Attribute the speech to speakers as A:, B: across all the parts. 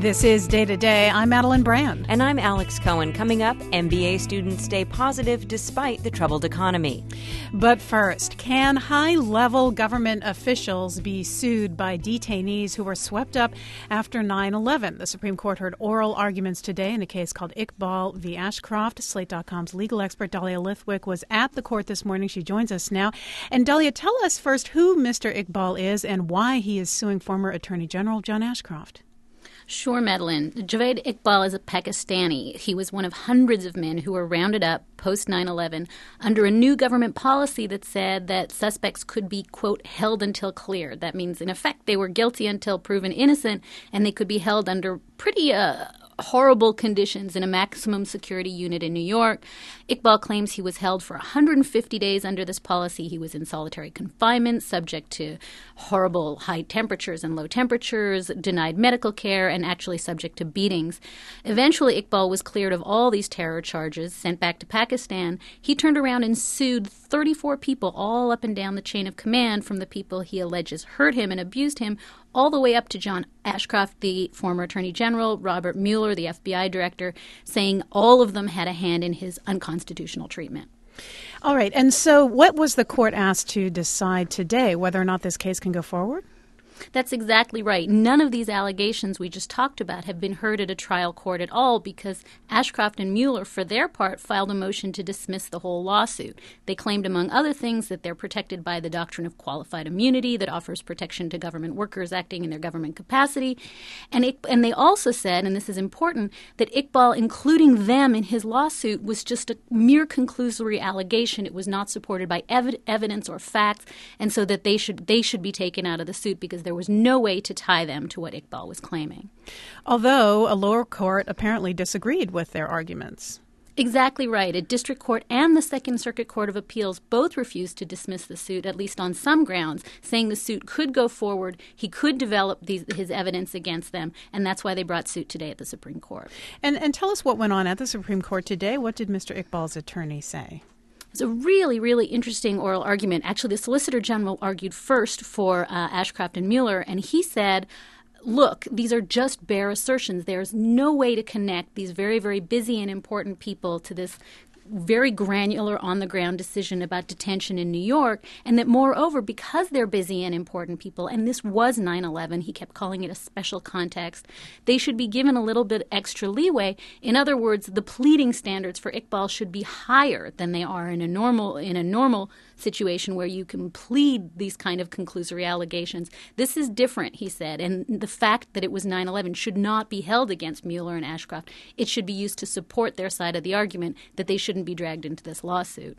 A: This is Day to Day. I'm Madeline Brand.
B: And I'm Alex Cohen. Coming up, MBA students stay positive despite the troubled economy.
A: But first, can high-level government officials be sued by detainees who were swept up after 9/11? The Supreme Court heard oral arguments today in a case called Iqbal v. Ashcroft. Slate.com's legal expert Dahlia Lithwick was at the court this morning. She joins us now. And Dahlia, tell us first who Mr. Iqbal is and why he is suing former Attorney General John Ashcroft.
C: Sure, Madeline. Javed Iqbal is a Pakistani. He was one of hundreds of men who were rounded up post 9/11 under a new government policy that said that suspects could be, quote, held until cleared. That means, in effect, they were guilty until proven innocent, and they could be held under pretty horrible conditions in a maximum security unit in New York. Iqbal claims he was held for 150 days under this policy. He was in solitary confinement, subject to horrible high temperatures and low temperatures, denied medical care, and actually subject to beatings. Eventually, Iqbal was cleared of all these terror charges, sent back to Pakistan. He turned around and sued 34 people all up and down the chain of command, from the people he alleges hurt him and abused him all the way up to John Ashcroft, the former Attorney General, Robert Mueller, the FBI director, saying all of them had a hand in his unconstitutional treatment.
A: All right. And so what was the court asked to decide today, whether or not this case can go forward?
C: That's exactly right. None of these allegations we just talked about have been heard at a trial court at all because Ashcroft and Mueller, for their part, filed a motion to dismiss the whole lawsuit. They claimed, among other things, that they're protected by the doctrine of qualified immunity that offers protection to government workers acting in their government capacity. And they also said, and this is important, that Iqbal, including them in his lawsuit, was just a mere conclusory allegation. It was not supported by evidence or facts, and so that they should be taken out of the suit because there was no way to tie them to what Iqbal was claiming.
A: Although a lower court apparently disagreed with their arguments.
C: Exactly right. A district court and the Second Circuit Court of Appeals both refused to dismiss the suit, at least on some grounds, saying the suit could go forward, he could develop his evidence against them, and that's why they brought suit today at the Supreme Court.
A: And tell us what went on at the Supreme Court today. What did Mr. Iqbal's attorney say?
C: It's a really, really interesting oral argument. Actually, the Solicitor General argued first for Ashcroft and Mueller, and he said, look, these are just bare assertions. There's no way to connect these very, very busy and important people to this very granular on-the-ground decision about detention in New York, and that moreover, because they're busy and important people, and this was 9/11, he kept calling it a special context, they should be given a little bit extra leeway. In other words, the pleading standards for Iqbal should be higher than they are in a normal situation where you can plead these kind of conclusory allegations. This is different, he said, and the fact that it was 9/11 should not be held against Mueller and Ashcroft. It should be used to support their side of the argument that they shouldn't be dragged into this lawsuit.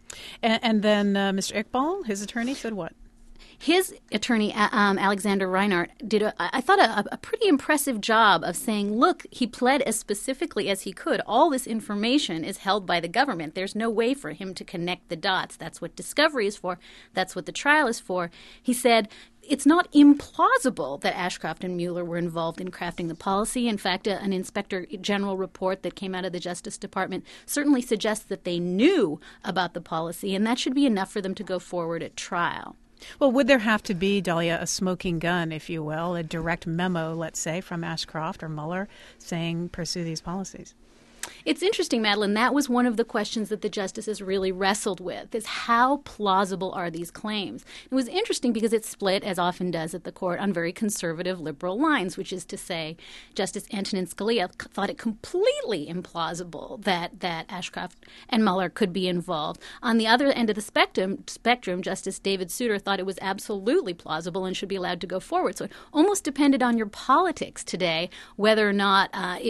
A: And then Mr. Iqbal, his attorney, said what?
C: His attorney, Alexander Reinhardt, did, I thought, a pretty impressive job of saying, look, he pled as specifically as he could. All this information is held by the government. There's no way for him to connect the dots. That's what discovery is for. That's what the trial is for. He said, it's not implausible that Ashcroft and Mueller were involved in crafting the policy. In fact, an Inspector General report that came out of the Justice Department certainly suggests that they knew about the policy, and that should be enough for them to go forward at trial.
A: Well, would there have to be, Dahlia, a smoking gun, if you will, a direct memo, let's say, from Ashcroft or Mueller saying pursue these policies?
C: It's interesting, Madeline. That was one of the questions that the justices really wrestled with, is how plausible are these claims? It was interesting because it split, as often does at the court, on very conservative liberal lines, which is to say Justice Antonin Scalia thought it completely implausible that Ashcroft and Mueller could be involved. On the other end of the spectrum, Justice David Souter thought it was absolutely plausible and should be allowed to go forward. So it almost depended on your politics today whether or not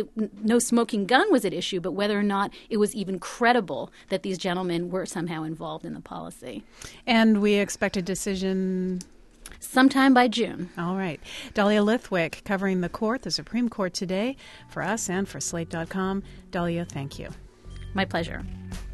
C: no smoking gun was at issue, but whether or not it was even credible that these gentlemen were somehow involved in the policy.
A: And we expect a decision
C: sometime by June.
A: All right. Dahlia Lithwick covering the court, the Supreme Court today for us and for Slate.com. Dahlia, thank you.
C: My pleasure.